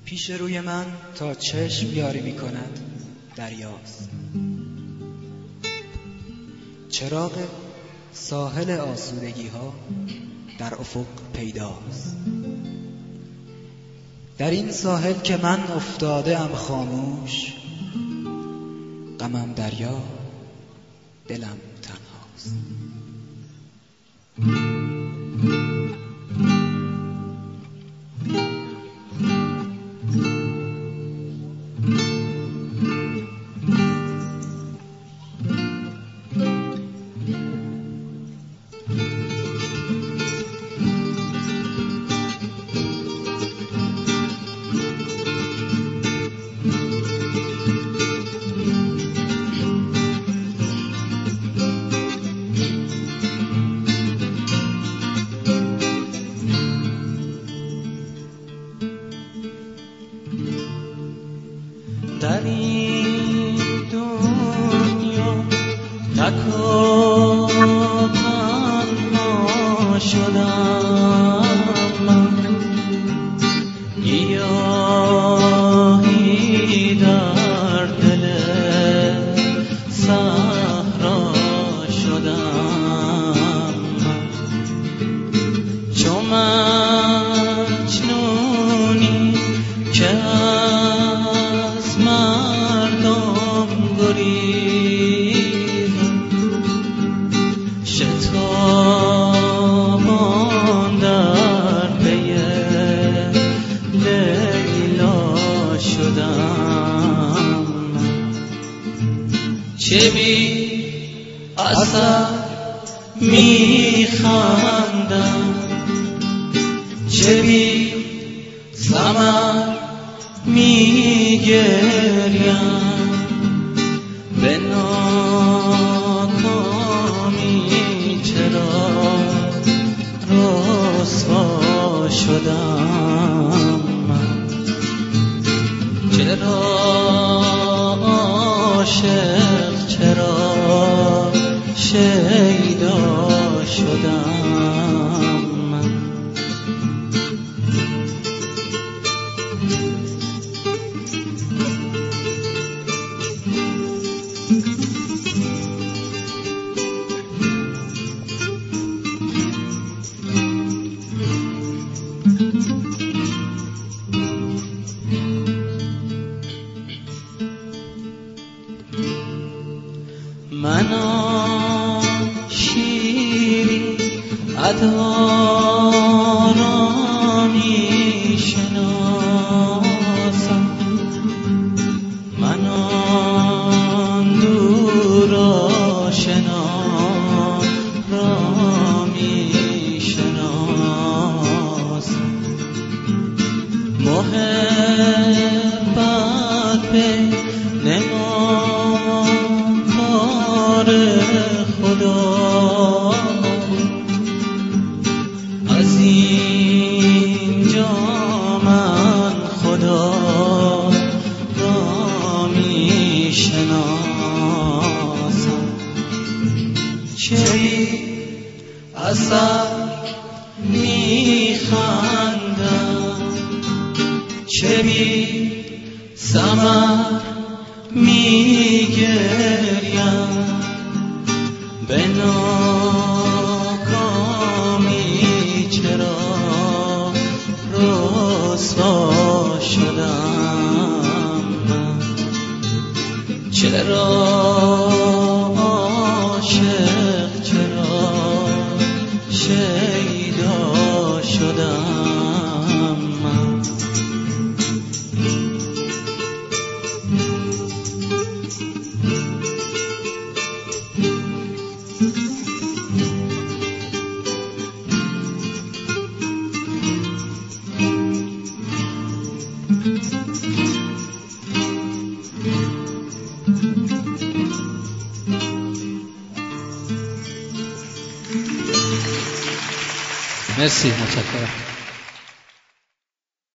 پیش روی من تا چشم یاری می کند دریاست. چراغ ساحل آسودگی ها در افق پیداست. در این ساحل که من افتاده ام خاموش، غمم دریا، دلم تنهاست. در این دنیا تک و تنها شدم من، گیاهی در دل صحرا شدم من، چو مجنونی که مردم گریزم، شتابان در پی لیلا شدم. چه بی اثر میخندم، چه بی ثمر میگریم، به ناکامی چرا رسوا شدم من، چرا عاشق، چرا شیدا شدم من. من شیری ادا را میشناسم، من آن دور آشنا را میشناسم. محبت به خدا از اینجا من خدا را میشناسم. چه اثر میخندم، چه بی ثمر میگریم، به ناکامی چرا رسوا شدم من، چرا عاشق، چرا شیدا شدم من. مرسی، متشکرم.